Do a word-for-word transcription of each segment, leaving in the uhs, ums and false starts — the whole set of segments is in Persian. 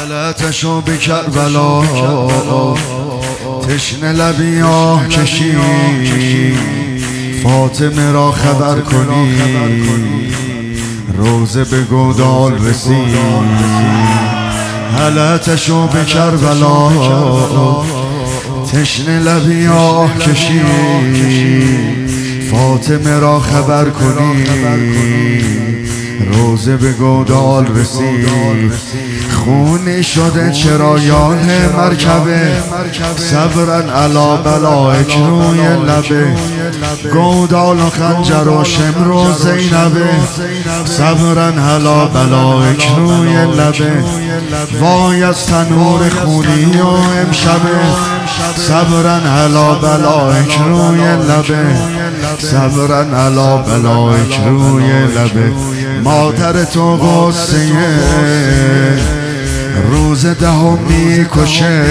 غلطشو به کربلا تشنه لبی آه کشی، فاطمه را خبر کنی روزه به گودال رسید. غلطشو به کربلا تشنه لبی آه کشی، فاطمه را خبر کنی روزه به گودال رسید. خونی شده چرایان مرکبه، صبرن علا بلایک روی لبه. گودال و خنجر و شمر و زینبه، صبرن علا بلایک روی لبه. وای از تنور خونی و امشبه، صبرن علا بلایک روی لبه. صبرن علا بلایک روی لبه. مادر تو غصه روز دهم میکشه،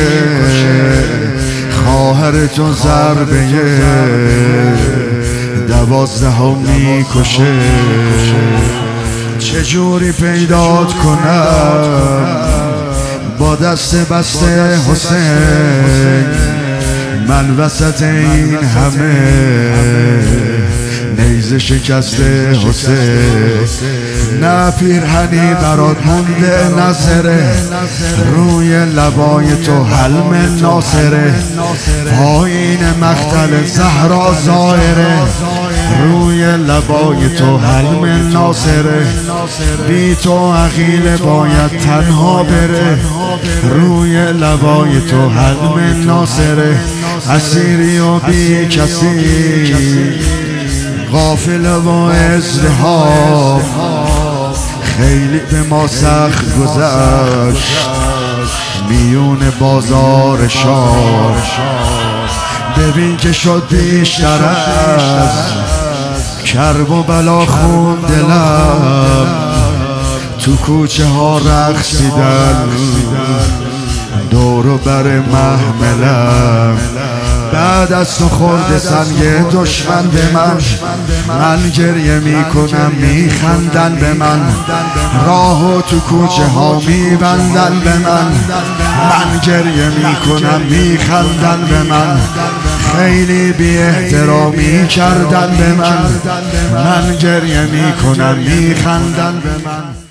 خواهر تو ضربه دوازدهم میکشه. چجوری پیدات کنم با دست بسته حسین، من وسط این همه نیزه شکسته حسین. نه پیرهنی برات مونده نظره، روی لبای تو حلم ناصره. پایین مقتل زهرا زائره، روی لبای تو حلم ناصره. بی تو عقیل باید تنها بره، روی لبای تو حلم ناصره. اسیری و بی کسی، غافل و ازدحام، خیلی به ما سخت گذشت میون بازار شام. ببین که شد بیشتر از کرب و بلا خون دلم، تو کوچه ها رقصیدن دور و بر محملم. بعد از تو خورده سنگ دشمن به من، من گریه میکنم میخندن به من. راهو تو کوچه ها میبندن به من، من گریه میکنم میخندن به من. خیلی بی احترامی کردن به من، من گریه میکنم میخندن به من.